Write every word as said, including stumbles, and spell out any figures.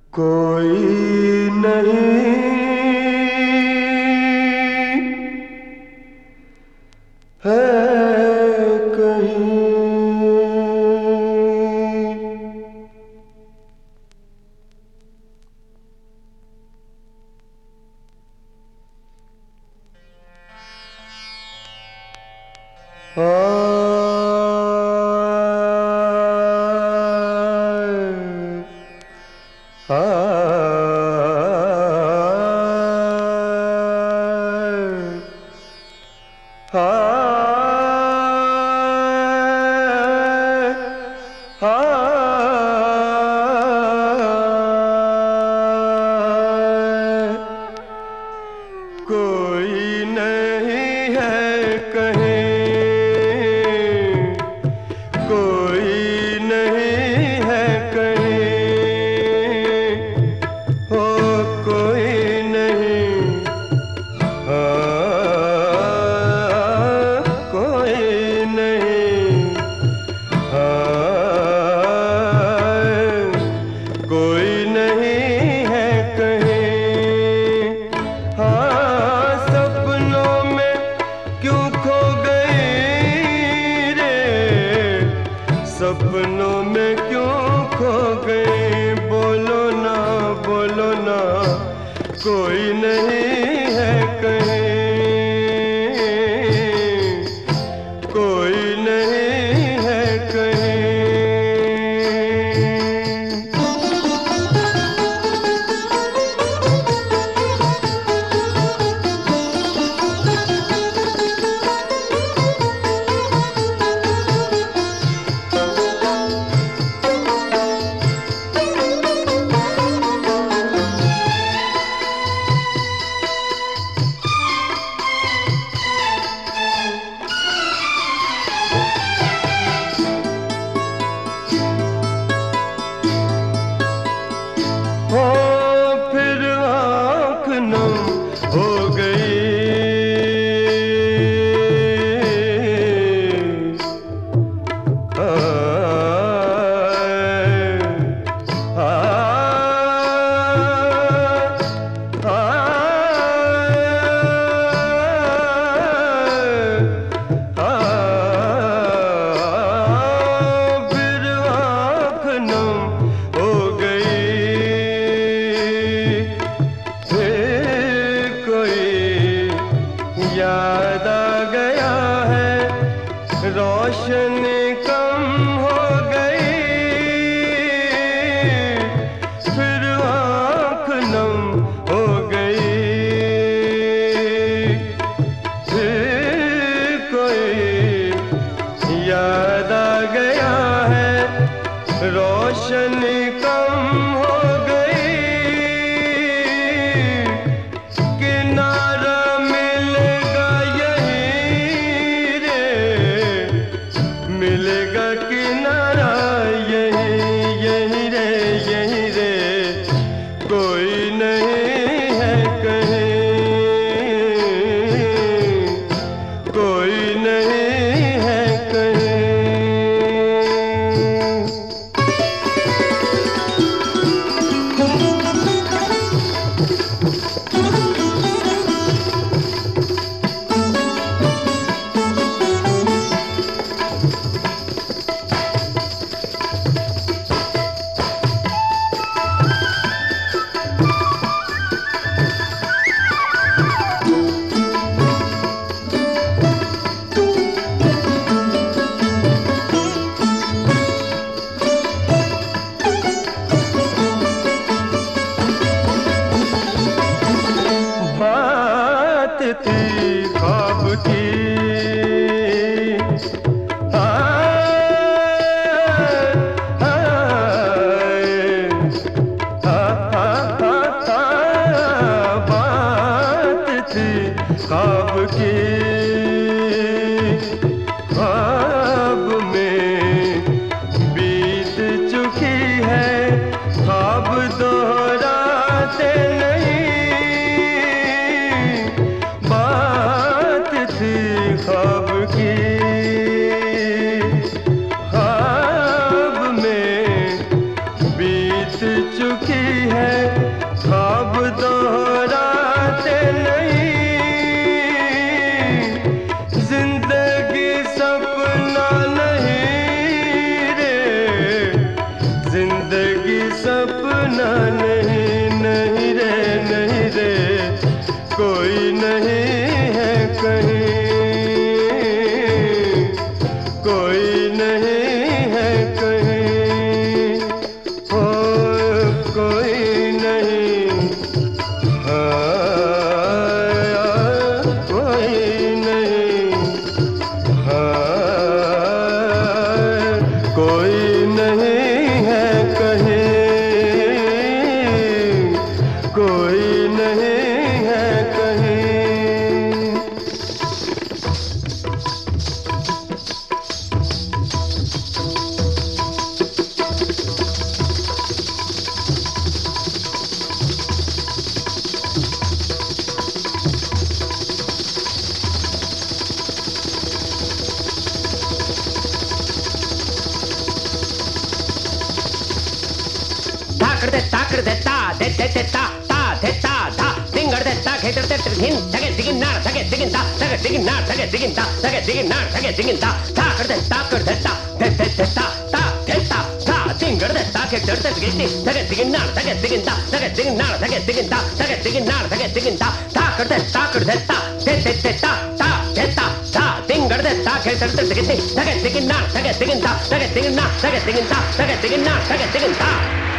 कोई नहीं है कहीं। कोई नहीं है कहीं, कोई नहीं है कहीं, हो कोई नहीं, हाँ कोई नहीं, हाँ कोई नहीं है कहीं। हाँ सपनों में क्यों खो गई रे, सपनों में क्यों खो गई, बोलो ना बोलो ना, कोई नहीं है कहीं, कोई नहीं है कहीं। हो फिर आँख नम हो गई, फिर आँख नम हो गई, याद आ गया है, रोशनी कम हो गई, फिर आँख नम हो गई, फिर कोई याद आ गया है, रोशनी कम हो गई, किनारा मिलेगा किनारा यही यही रे यही रे, कोई नहीं है कहीं, कोई नहीं है कहीं। ताकड़ते ताकड़ते ता दे दे दे ता ता दे ता धा दिंगड़ते ता खेतड़ते तिगिन तगे तिगिन नार तगे तिगिन ता तगे तिगिन नार तगे तिगिन ता तगे तिगिन नार तगे तिगिन ता ताकड़ते ताकड़ते ता दे दे दे ता ता दे ता धा दिंगड़ते ता खेतड़ते तिगिन तगे तिगिन नार तगे तिगिन ता तगे तिगिन नार तगे तिगिन ता तगे तिगिन नार तगे तिगिन ता ताकड़ते ताकड़ते ता दे दे दे ता ता दे ता धा दिंगड़ते ता खेतड़ते तिगिन तगे तिगिन नार तगे तिगिन ता तगे तिगिन नार तगे तिगिन ता तगे तिगिन नार तगे तिगिन ता